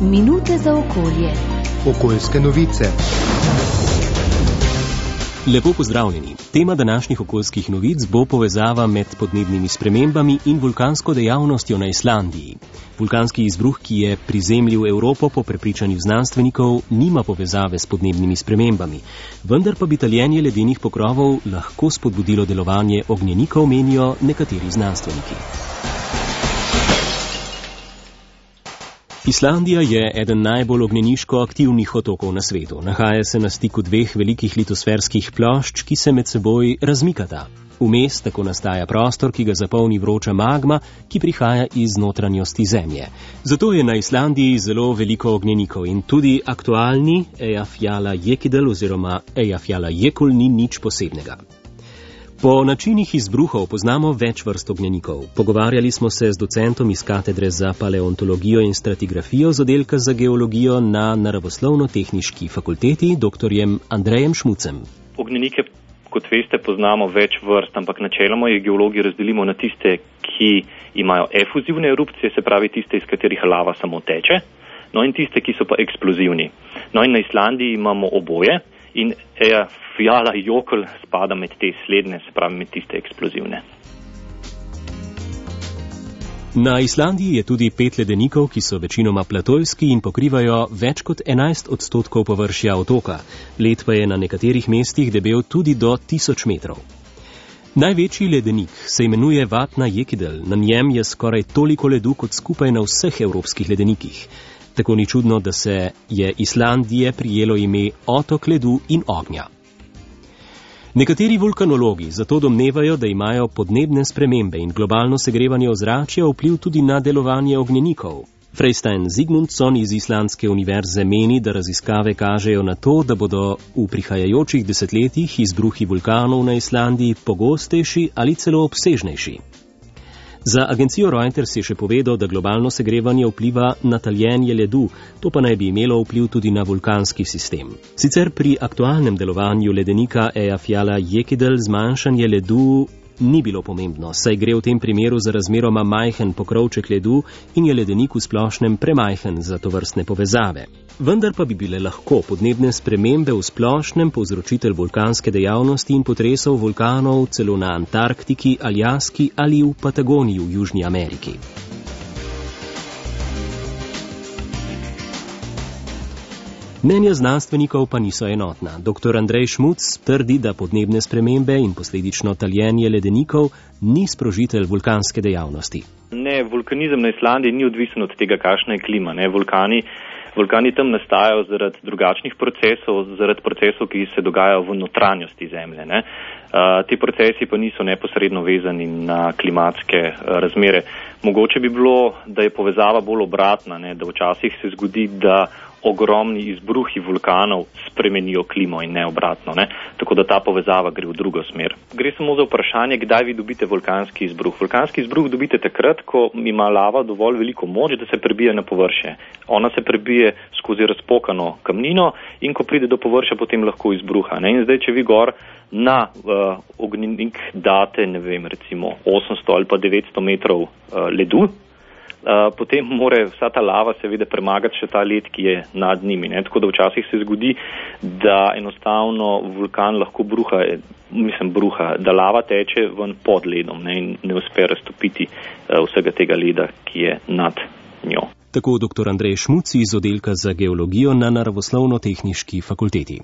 Minute za okolje. Okoljske novice. Lepo pozdravljeni. Tema današnjih okoljskih novic bo povezava med podnebnimi spremembami in vulkansko dejavnostjo na Islandiji. Vulkanski izbruh, ki je prizemljil Evropo, po prepričanju znanstvenikov nima povezave s podnebnimi spremembami, vendar pa bi taljenje ledenih pokrovov lahko spodbudilo delovanje ognjenikov, menijo nekateri znanstveniki. Islandija je eden najbolj ognjeniško aktivnih otokov na svetu. Nahaja se na stiku dveh velikih litosferskih plošč, ki se med seboj razmikata. Vmes tako nastaja prostor, ki ga zapolni vroča magma, ki prihaja iz notranjosti Zemlje. Zato je na Islandiji zelo veliko ognjenikov in tudi aktualni Eyjafjallajökull oziroma Eyjafjallajökull ni nič posebnega. Po načinih izbruhov poznamo več vrst ognjenikov. Pogovarjali smo se z docentom iz katedre za paleontologijo in stratigrafijo z oddelka za geologijo na Naravoslovno-tehniški fakulteti, doktorjem Andrejem Šmucem. Ognjenike, kot veste, poznamo več vrst, ampak načeloma jih geologi razdelimo na tiste, ki imajo efuzivne erupcije, se pravi tiste, iz katerih lava samo teče, no in tiste, ki so pa eksplozivni. No in na Islandiji imamo oboje in Eyjafjallajökull spada med te slednje, se pravi med tiste eksplozivne. Na Islandiji je tudi 5 ledenikov, ki so večinoma platojski in pokrivajo več kot 11% površja otoka. Led pa je na nekaterih mestih debel tudi do 1000 metrov. Največji ledenik se imenuje Vatnajökull, na njem je skoraj toliko ledu kot skupaj na vseh evropskih ledenikih. Tako ni čudno, da se je Islandije prijelo ime otok ledu in ognja. Nekateri vulkanologi zato domnevajo, da imajo podnebne spremembe in globalno segrevanje ozračja vpliv tudi na delovanje ognjenikov. Freystein Sigmundsson iz Islandske univerze meni, da raziskave kažejo na to, da bodo v prihajajočih desetletjih izbruhi vulkanov na Islandiji pogostejši ali celo obsežnejši. Za agencijo Reuters je še povedal, da globalno segrevanje vpliva na taljenje ledu, to pa naj bi imelo vpliv tudi na vulkanski sistem. Sicer pri aktualnem delovanju ledenika Eyjafjallajökull zmanjšanje ledu ni bilo pomembno, saj gre v tem primeru za razmeroma majhen pokrovček ledu in je ledenik v splošnem premajhen za tovrstne povezave. Vendar pa bi bile lahko podnebne spremembe v splošnem povzročitelj vulkanske dejavnosti in potresov vulkanov celo na Antarktiki, Aljaski ali v Patagoniji v Južni Ameriki. Mnenja znanstvenikov pa niso enotna. Dr. Andrej Šmuc trdi, da podnebne spremembe in posledično taljenje ledenikov ni sprožitelj vulkanske dejavnosti. Ne, vulkanizem na Islandiji ni odvisen od tega, kakšna je klima. Ne. Vulkani tam nastajajo zaradi drugačnih procesov, zaradi procesov, ki se dogajajo v notranjosti Zemlje. Ne. Ti procesi pa niso neposredno vezani na klimatske razmere. Mogoče bi bilo, da je povezava bolj obratna, ne, da včasih se zgodi, da ogromni izbruhi vulkanov spremenijo klimo in ne obratno. Ne. Tako da ta povezava gre v drugo smer. Gre samo za vprašanje, kdaj vi dobite vulkanski izbruh. Vulkanski izbruh dobite takrat, ko ima lava dovolj veliko moč, da se prebije na površje. Ona se prebije skozi razpokano kamnino in ko pride do površja, potem lahko izbruha. Ne. In zdaj, če vi gor na ognjenik date, ne vem, recimo 800 ali pa 900 metrov ledu, potem more vsa ta lava seveda premagati še ta led, ki je nad njimi. Ne? Tako da včasih se zgodi, da enostavno vulkan lahko bruha, da lava teče ven pod ledom, ne? In ne uspe raztopiti vsega tega leda, ki je nad njo. Tako dr. Andrej Šmuc iz oddelka za geologijo na Naravoslovno-tehniški fakulteti.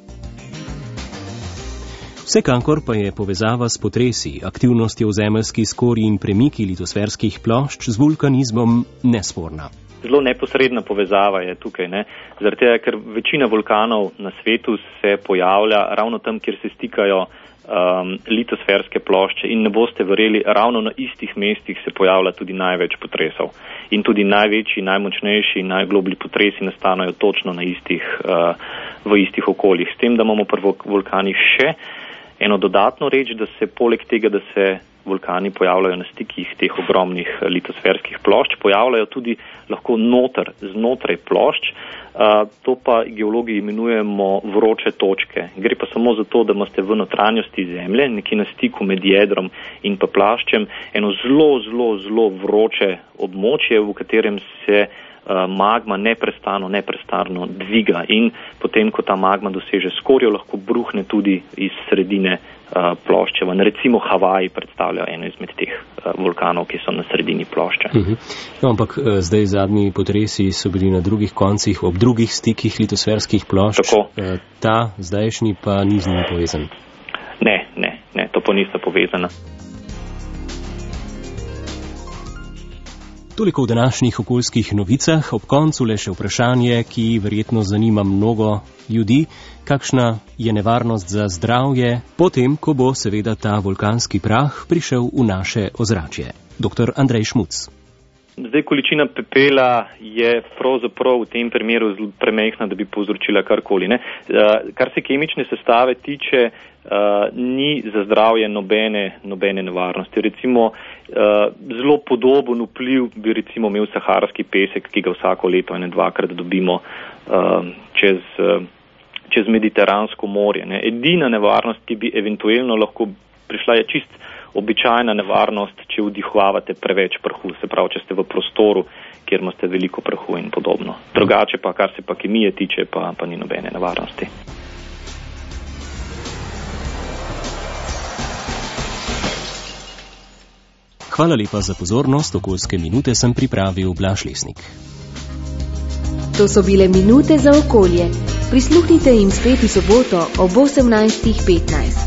Vsekakor pa je povezava s potresi, aktivnostjo v zemeljski skori in premiki litosferskih plošč z vulkanizmom nesporna. Zelo neposredna povezava je tukaj, ne? Zaradi tega, ker večina vulkanov na svetu se pojavlja ravno tam, kjer se stikajo litosferske plošče in ne boste verjeli, ravno na istih mestih se pojavlja tudi največ potresov. In tudi največji, najmočnejši, najgloblji potresi nastanejo točno na v istih okoljih. S tem, da imamo pri vulkanih še eno dodatno reč, da se poleg tega, da se vulkani pojavljajo na stikih teh ogromnih litosferskih plošč, pojavljajo tudi lahko znotraj plošč, to pa geologi imenujemo vroče točke. Gre pa samo za to, da imate v notranjosti Zemlje, nekje na stiku med jedrom in pa plaščem, eno zelo vroče območje, v katerem se magma neprestano dviga in potem, ko ta magma doseže skorjo, lahko bruhne tudi iz sredine plošče. Recimo Havaji predstavljajo eno izmed teh vulkanov, ki so na sredini plošče. No, ampak zdaj zadnji potresi so bili na drugih koncih, ob drugih stikih litosferskih plošč. Tako. Ta zdajšnji pa ni z njim povezan. Ne, to pa nista povezana. Toliko v današnjih okoljskih novicah, ob koncu le še vprašanje, ki verjetno zanima mnogo ljudi. Kakšna je nevarnost za zdravje, potem, ko bo seveda ta vulkanski prah prišel v naše ozračje? Dr. Andrej Šmuc. Zdaj, količina pepela je pravzaprav v tem primeru premehna, da bi povzročila karkoli. Kar se kemične sestave tiče, ni za zdravje nobene nevarnosti. Recimo, zelo podoben vpliv bi recimo imel saharski pesek, ki ga vsako leto 1-2krat dobimo čez Mediteransko morje. Edina nevarnost, ki bi eventualno lahko prišla, je čist običajna nevarnost, če vdihavate preveč prahu, se pravi, če ste v prostoru, kjer imate veliko prahu in podobno. Drugače pa, kar se pa kemije tiče, pa ni nobene nevarnosti. Hvala lepa za pozornost. Okoljske minute sem pripravil Blaž Lesnik. To so bile minute za okolje. Prisluhnite jim spet v soboto ob 18:15.